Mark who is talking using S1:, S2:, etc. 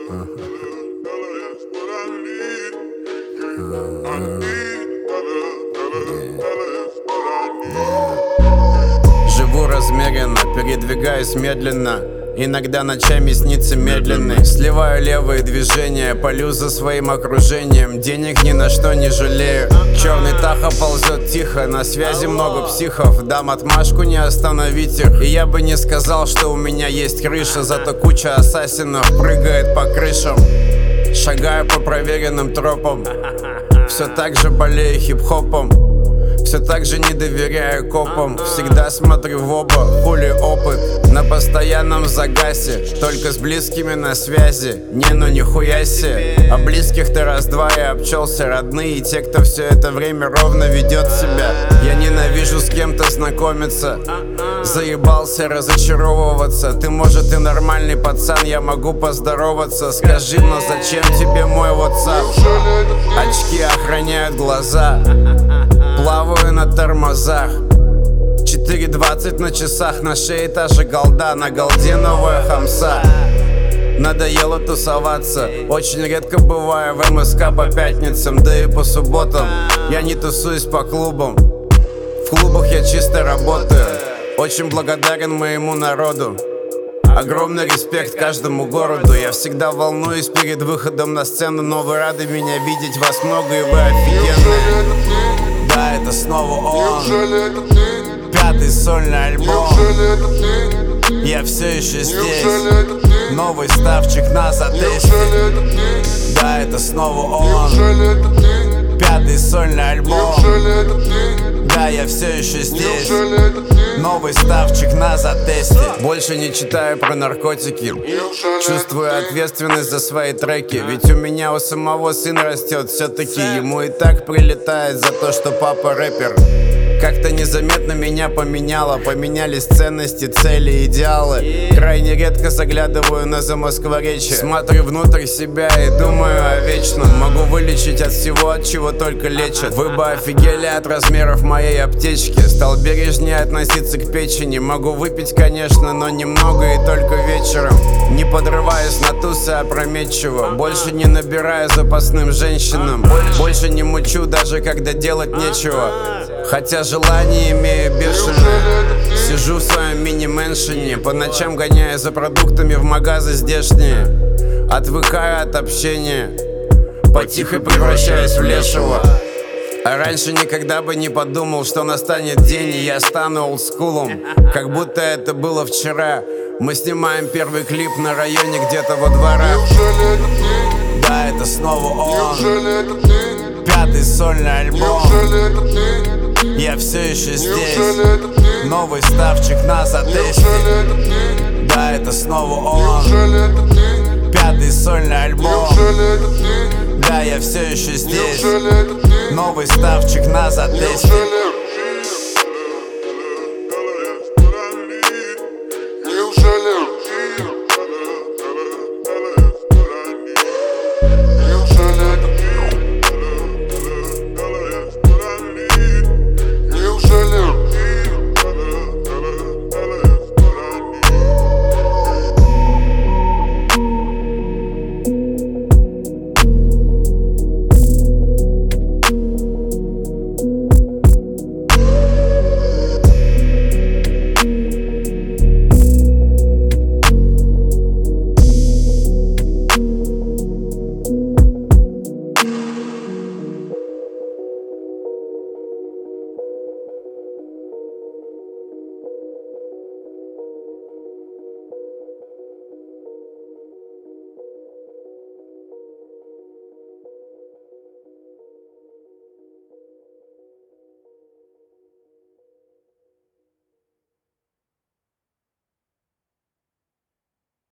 S1: Живу размеренно, передвигаюсь медленно. Иногда ночами снится медленный. Сливаю левые движения, полю за своим окружением. Денег ни на что не жалею. Черный Таха ползет тихо, на связи много психов. Дам отмашку, не остановить их. И я бы не сказал, что у меня есть крыша. Зато куча ассасинов прыгает по крышам. Шагаю по проверенным тропам. Все так же болею хип-хопом. Все так же не доверяю копам. Всегда смотрю в оба, хули опыт на постоянном загасе. Только с близкими на связи. Не, ну нихуя себе. А близких-то раз-два я обчелся. Родные и те, кто все это время ровно ведет себя. Я ненавижу с кем-то знакомиться. Заебался разочаровываться. Ты, может, и нормальный пацан, я могу поздороваться. Скажи, но зачем тебе мой WhatsApp? Очки охраняют глаза. Плаваю на тормозах. 4:20 на часах. На шее та же голда, на голде новая хамса. Надоело тусоваться. Очень редко бываю в МСК по пятницам, да и по субботам. Я не тусуюсь по клубам. В клубах я чисто работаю. Очень благодарен моему народу. Огромный респект каждому городу. Я всегда волнуюсь перед выходом на сцену. Но вы рады меня видеть, вас много и вы офигенные. Да, это снова он. Пятый сольный альбом. Я все еще здесь. Новый ставчик на затесте. Да, это снова он. Пятый сольный альбом. Да, я все еще здесь. Новый ставчик на затесте. Больше не читаю про наркотики. Чувствую ответственность за свои треки. Ведь у меня у самого сын растет. Все-таки ему и так прилетает за то, что папа рэпер. Как-то незаметно меня поменяло. Поменялись ценности, цели, идеалы. Крайне редко заглядываю на замоскворечье. Смотрю внутрь себя и думаю о вечном. Могу вылечить от всего, от чего только лечат. Вы бы офигели от размеров моей аптечки. Стал бережнее относиться к печени. Могу выпить, конечно, но немного и только вечером. Не подрываюсь на тусы опрометчиво. Больше не набираю запасным женщинам. Больше не мучу, даже когда делать нечего. Хотя желание имею бешеное. Сижу в своем мини-мэншене. По ночам гоняю за продуктами в магазы здешние. Отвыкаю от общения. Потихо превращаюсь в лешего. А раньше никогда бы не подумал, что настанет день, и я стану олдскулом. Как будто это было вчера. Мы снимаем первый клип на районе где-то во дворах. Да, это снова он. Пятый сольный альбом. Я все еще здесь. Новый ставчик на затесте. Да, это снова он. Пятый сольный альбом. Да, я все еще здесь. Новый ставчик на затесте.